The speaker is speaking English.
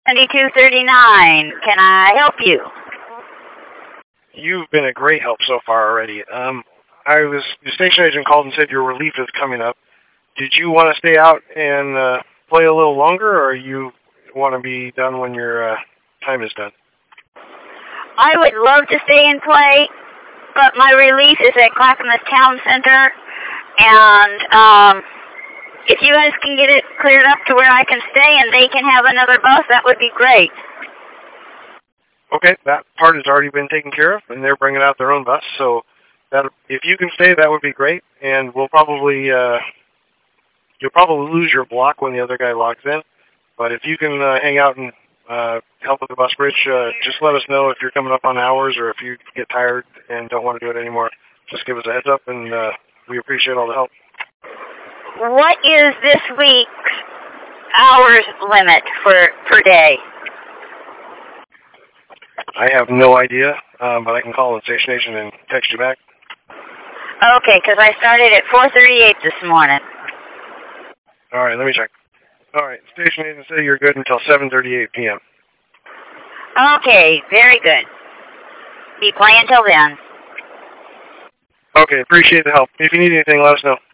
7239. Can I help you? You've been a great help so far already. The station agent called and said your relief is coming up. Did you want to stay out and play a little longer, or you want to be done when your time is done? I would love to stay and play, but my relief is at Clackamas Town Center, and if you guys can get it cleared up to where I can stay and they can have another bus, that would be great. Okay, that part has already been taken care of, and they're bringing out their own bus, so that if you can stay, that would be great, and we'll probably, you'll probably lose your block when the other guy logs in, but if you can hang out and help with the bus bridge, just let us know if you're coming up on hours or if you get tired and don't want to do it anymore. Just give us a heads up, and we appreciate all the help. What is this week's hours limit per day? I have no idea, but I can call the station agent and text you back. Okay, because I started at 4:38 this morning. All right, let me check. All right, station agent said you're good until 7:38 p.m. Okay, very good. Be playing till then. Okay, appreciate the help. If you need anything, let us know.